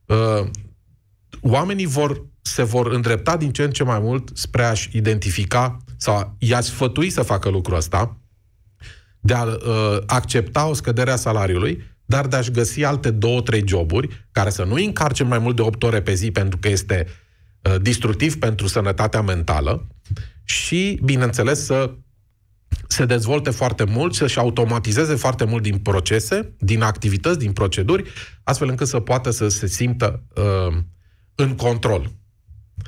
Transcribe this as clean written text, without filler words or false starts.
oamenii se vor îndrepta din ce în ce mai mult spre a-și identifica sau i-a sfătui să facă lucrul ăsta, de a accepta o scădere a salariului, dar de a-și găsi alte 2-3 joburi care să nu îi încarce mai mult de 8 ore pe zi pentru că este destructiv pentru sănătatea mentală și, bineînțeles, să se dezvolte foarte mult, să-și automatizeze foarte mult din procese, din activități, din proceduri, astfel încât să poată să se simtă în control.